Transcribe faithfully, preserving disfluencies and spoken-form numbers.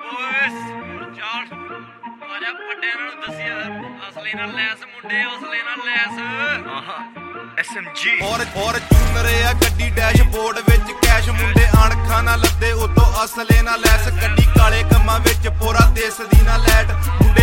ਗੱਡੀ ਡੈਸ਼ਬੋਰਡ ਵਿੱਚ ਕੈਸ਼ ਮੁੰਡੇ ਅਣਖਾਂ ਨਾ ਲੱਦੇ ਉਤੋਂ ਅਸਲੇ ਨਾ ਲੈਸ ਗੱਡੀ ਕਾਲੇ ਕੰਮਾਂ ਵਿੱਚ ਪੂਰਾ ਦੇਸ ਦੀ ਨਾ ਲੈਟ